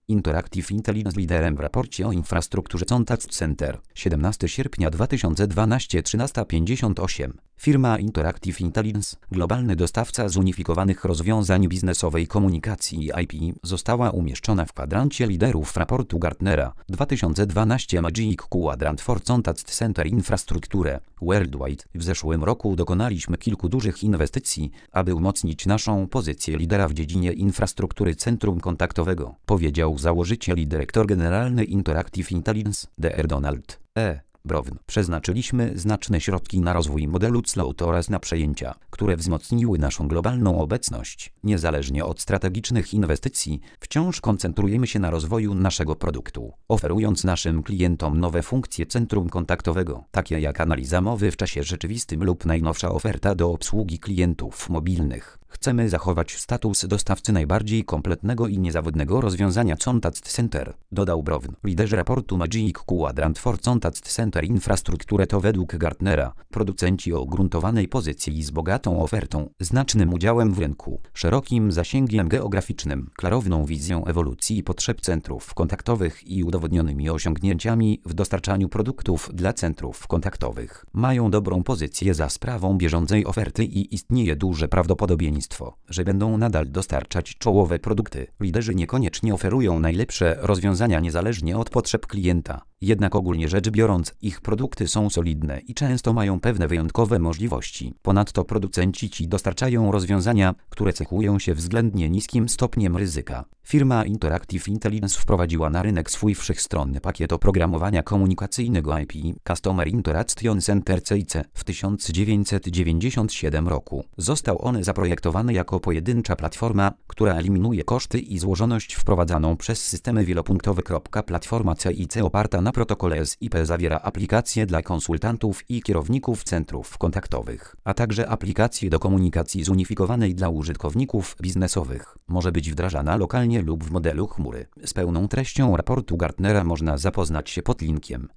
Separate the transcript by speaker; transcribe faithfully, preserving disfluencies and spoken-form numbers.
Speaker 1: Interactive Intelligence liderem w raporcie o infrastrukturze Contact Center. siedemnastego sierpnia dwa tysiące dwunastego, trzynaста pięćdziesiąt osiem. Firma Interactive Intelligence, globalny dostawca zunifikowanych rozwiązań biznesowej komunikacji I P, została umieszczona w kwadrancie liderów raportu Gartnera dwa tysiące dwanaście Magic Quadrant for Contact Center Infrastructure Worldwide. W zeszłym roku dokonaliśmy kilku dużych inwestycji, aby umocnić naszą pozycję lidera w dziedzinie infrastruktury centrum kontaktowego, powiedział założyciel i dyrektor generalny Interactive Intelligence, dr Donald E. Brown. Przeznaczyliśmy znaczne środki na rozwój modelu C L O U T oraz na przejęcia, które wzmocniły naszą globalną obecność. Niezależnie od strategicznych inwestycji, wciąż koncentrujemy się na rozwoju naszego produktu, oferując naszym klientom nowe funkcje centrum kontaktowego, takie jak analiza mowy w czasie rzeczywistym lub najnowsza oferta do obsługi klientów mobilnych. Chcemy zachować status dostawcy najbardziej kompletnego i niezawodnego rozwiązania Contact Center, dodał Brown. Liderzy raportu Magic Quadrant for Contact Center Infrastructure to według Gartnera producenci o ugruntowanej pozycji z bogatą ofertą, znacznym udziałem w rynku, szerokim zasięgiem geograficznym, klarowną wizją ewolucji potrzeb centrów kontaktowych i udowodnionymi osiągnięciami w dostarczaniu produktów dla centrów kontaktowych. Mają dobrą pozycję za sprawą bieżącej oferty i istnieje duże prawdopodobieństwo, że będą nadal dostarczać czołowe produkty. Liderzy niekoniecznie oferują najlepsze rozwiązania niezależnie od potrzeb klienta. Jednak ogólnie rzecz biorąc, ich produkty są solidne i często mają pewne wyjątkowe możliwości. Ponadto producenci ci dostarczają rozwiązania, które cechują się względnie niskim stopniem ryzyka. Firma Interactive Intelligence wprowadziła na rynek swój wszechstronny pakiet oprogramowania komunikacyjnego I P, Customer Interaction Center C I C, w tysiąc dziewięćset dziewięćdziesiątym siódmym roku. Został on zaprojektowany jako pojedyncza platforma, która eliminuje koszty i złożoność wprowadzaną przez systemy wielopunktowe. Platforma C I C oparta na protokole S I P zawiera aplikacje dla konsultantów i kierowników centrów kontaktowych, a także aplikacje do komunikacji zunifikowanej dla użytkowników biznesowych. Może być wdrażana lokalnie lub w modelu chmury. Z pełną treścią raportu Gartnera można zapoznać się pod linkiem